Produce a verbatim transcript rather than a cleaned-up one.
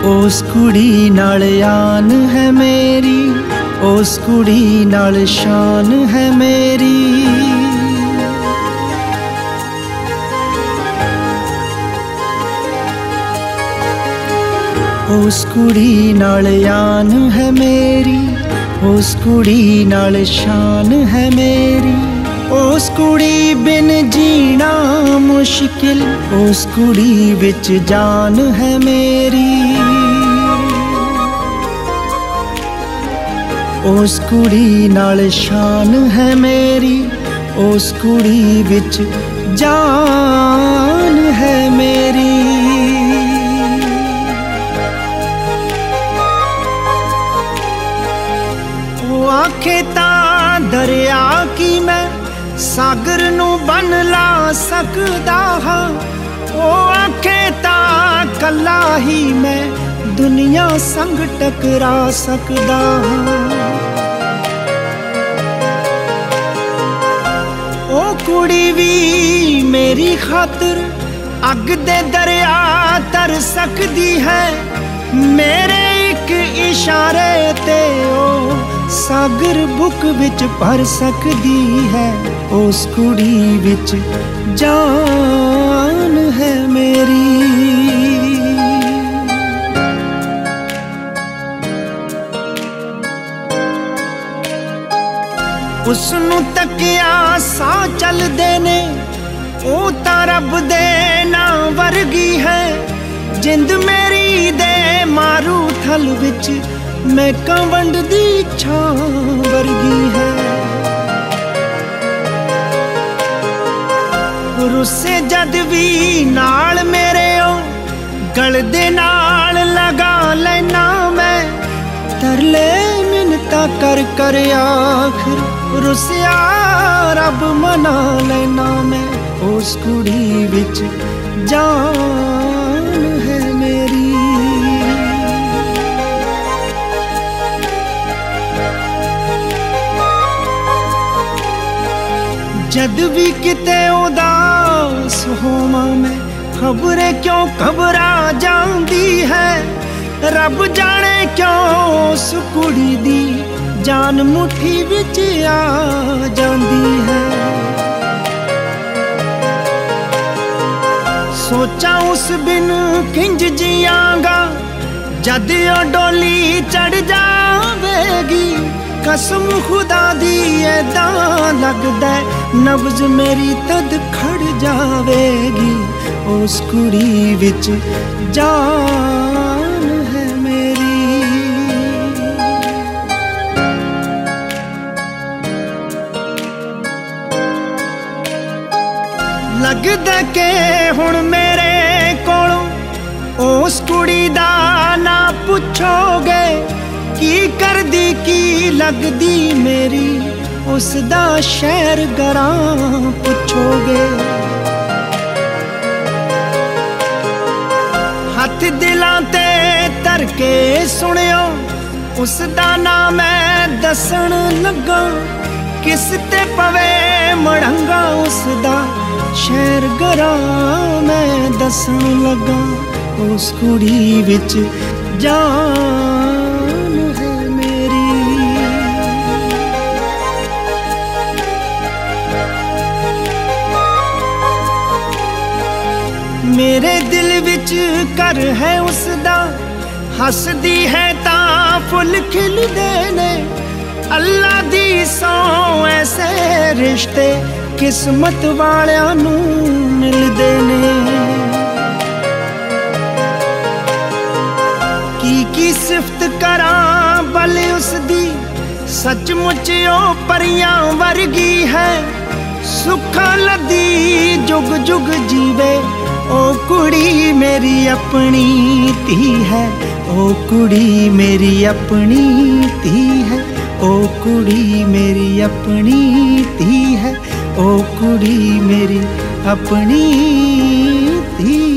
उस कुड़ी नाल आन है मेरी, उस कुड़ी नाल शान है मेरी। उस कुड़ी नाल आन है मेरी, उस कुड़ी नाल शान है मेरी। उस कुड़ी बिन जीना मुश्किल, उस कुड़ी विच जान है मेरी। उस कुड़ी नाल शान है मेरी, उस कुड़ी विच जान है मेरी। वो आखे तां दरिया की मैं सागर नू बन ला सकदा हां, ओ आखे तां कल्ला ही मैं दुनिया संग टकरा सकदा हां। ओ कुड़ी भी मेरी खातिर अग दे दरिया तर सकदी है, मेरे एक इशारे ते ओ सागर बुक विच भर सकदी है। उस कुड़ी विच जान है मेरी। उसनू तकिया सा चलदे ने, ओ तां रब दे नां वर्गी है। जिंद मेरी दे मारू थल विच मैं कंवंड दी छां वर्गी है। रुस्से जद भी नाल मेरे ओ गल दे नाल लगा लेना मैं, तरले मिन्नतां कर कर आखिर रुस्सिया रब मना लेना मैं। उस कुड़ी विच जान है मेरी। जद भी किते उदास होवां मैं, खबरें क्यों घबरा जांदी है। रब जाने क्यों उस कुड़ी दी जान मुट्ठी विच आ जांदी है। सोचा उस बिन किंज जियांगा, जद ओ डोली चढ़ जावेगी। कसम खुदा दी ऐदां लगदा नब्ज मेरी तद खड़ जावेगी। उस कुड़ी विच जान है मेरी। लगदा के हुण मेरे कोलों उस कुड़ी दा ना पुछोगे, की करदी की लगदी मेरी उसदा शहर गरां पुछोगे। हथ दिलां ते धर के सुनियो, उसदा नाम मैं दसन लगा। किस ते पवे मड़ंगा उसदा शहर गरां मैं दसन लगा। उस कुड़ी विच जान है मेरी। मेरे दिल विच घर है उसदा, हसदी है तां फुल खिलदे ने। अल्लाह दी सौ ऐसे रिश्ते किस्मत वालियां नू मिलदे ने। की की सिफत करां बल उसदी, सचमुच ओ परियां वर्गी है। सुखा लदी जुग जुग जीवे, ओ कुड़ी मेरी अपनी धी है। ओ कुड़ी मेरी अपनी धी है। ओ कुड़ी मेरी अपनी धी है। ओ कुड़ी मेरी अपनी धी।